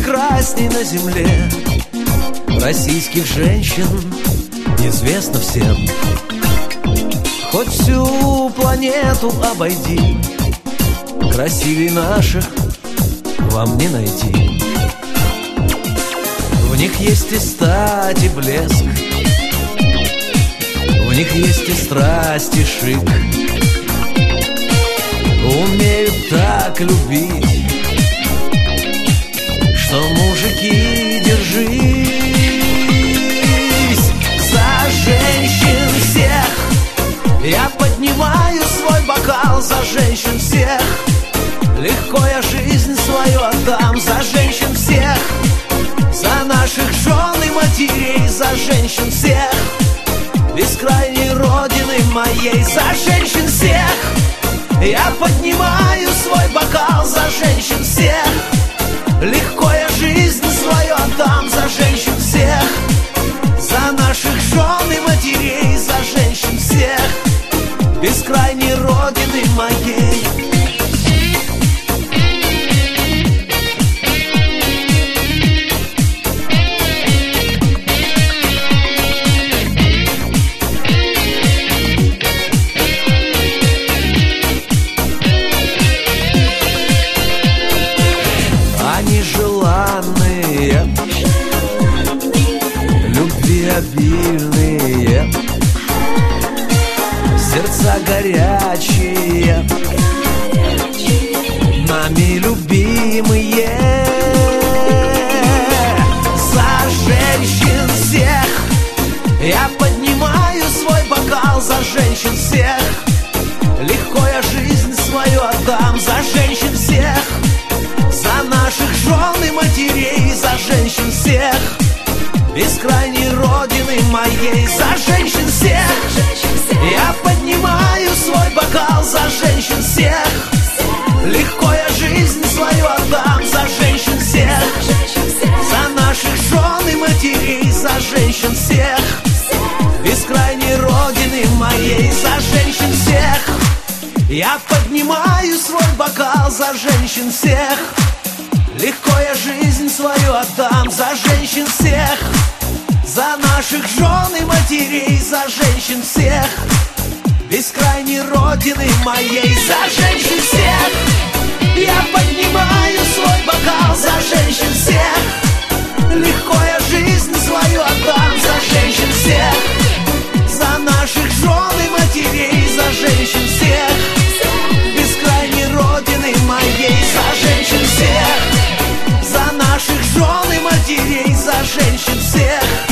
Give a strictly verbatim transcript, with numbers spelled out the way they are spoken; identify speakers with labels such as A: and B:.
A: прекрасней на земле российских женщин известно всем. Хоть всю планету обойди, красивей наших вам не найти. В них есть и стать, и блеск, в них есть и страсть, и шик. Умеют так любить, что мужики, держись за женщин всех. Я поднимаю свой бокал за женщин всех. Легко я жизнь свою отдам за женщин всех, за наших жен и матерей, за женщин всех, бескрайней родины моей, за женщин всех. Я поднимаю свой бокал за женщин всех. Легко я жизнь свою отдам за женщин всех, за наших жен и матерей, за женщин всех, бескрайней родины моей. Они желанные, любви обильные, сердца горячие, нами любимые. За женщин всех я поднимаю свой бокал за женщин всех. Легко я жизнь свою отдам за женщин всех, за наших жен и матерей, за женщин всех, бескрайней родины моей, за женщин всех. Я поднимаю свой бокал за женщин всех. Легко я жизнь свою отдам за женщин всех, за наших жен и матерей, за женщин всех, бескрайней родины моей, за женщин всех. Я поднимаю свой бокал за женщин всех. Легко я жизнь свою отдам за женщин всех, за наших жен и матерей, за женщин всех, бескрайней родины моей, за женщин всех. Я поднимаю свой бокал за женщин всех. Легко я жизнь свою отдам за женщин всех, за наших жен и матерей, за женщин всех, бескрайней родины моей, за женщин всех, за наших жен и матерей, за женщин всех,